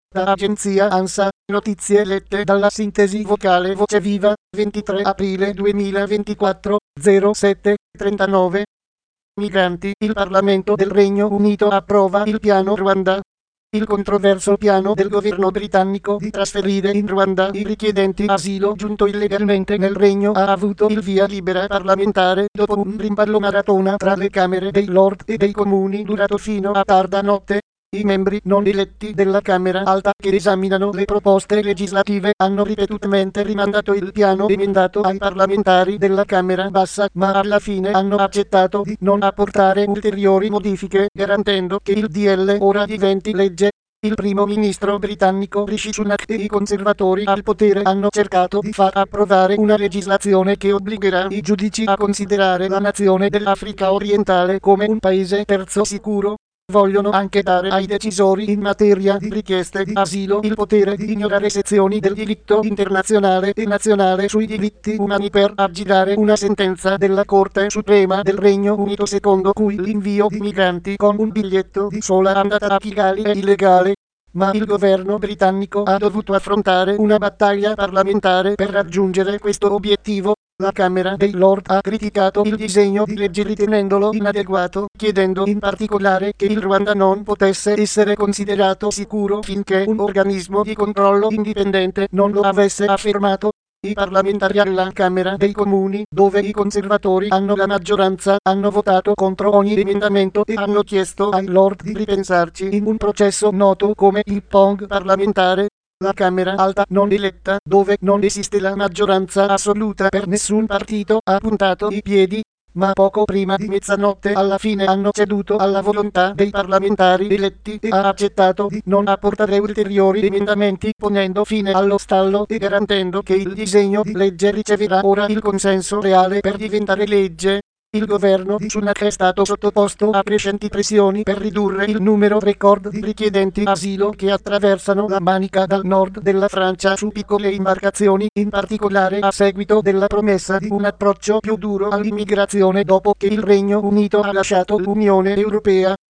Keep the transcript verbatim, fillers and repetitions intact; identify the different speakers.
Speaker 1: Da agenzia ANSA, notizie lette dalla sintesi vocale Voce Viva, ventitré aprile duemilaventiquattro, zero sette trentanove. Migranti, il Parlamento del Regno Unito approva il piano Ruanda. Il controverso piano del governo britannico di trasferire in Ruanda i richiedenti asilo giunto illegalmente nel regno ha avuto il via libera parlamentare dopo un rimpallo maratona tra le Camere dei Lord e dei Comuni durato fino a tarda notte. I membri non eletti della Camera Alta che esaminano le proposte legislative hanno ripetutamente rimandato il piano emendato ai parlamentari della Camera Bassa, ma alla fine hanno accettato di non apportare ulteriori modifiche, garantendo che il D L ora diventi legge. Il primo ministro britannico Rishi Sunak e i conservatori al potere hanno cercato di far approvare una legislazione che obbligherà i giudici a considerare la nazione dell'Africa orientale come un paese terzo sicuro. Vogliono anche dare ai decisori in materia di richieste di asilo il potere di ignorare sezioni del diritto internazionale e nazionale sui diritti umani per aggirare una sentenza della Corte Suprema del Regno Unito secondo cui l'invio di migranti con un biglietto di sola andata a Kigali è illegale. Ma il governo britannico ha dovuto affrontare una battaglia parlamentare per raggiungere questo obiettivo. La Camera dei Lord ha criticato il disegno di legge ritenendolo inadeguato, chiedendo in particolare che il Ruanda non potesse essere considerato sicuro finché un organismo di controllo indipendente non lo avesse affermato. I parlamentari alla Camera dei Comuni, dove i conservatori hanno la maggioranza, hanno votato contro ogni emendamento e hanno chiesto ai Lord di ripensarci in un processo noto come il Pong parlamentare. La Camera Alta non eletta, dove non esiste la maggioranza assoluta per nessun partito, ha puntato i piedi, ma poco prima di mezzanotte alla fine hanno ceduto alla volontà dei parlamentari eletti e ha accettato di non apportare ulteriori emendamenti, ponendo fine allo stallo e garantendo che il disegno di legge riceverà ora il consenso reale per diventare legge. Il governo di Sunak è stato sottoposto a crescenti pressioni per ridurre il numero record di richiedenti asilo che attraversano la Manica dal nord della Francia su piccole imbarcazioni, in particolare a seguito della promessa di un approccio più duro all'immigrazione dopo che il Regno Unito ha lasciato l'Unione Europea.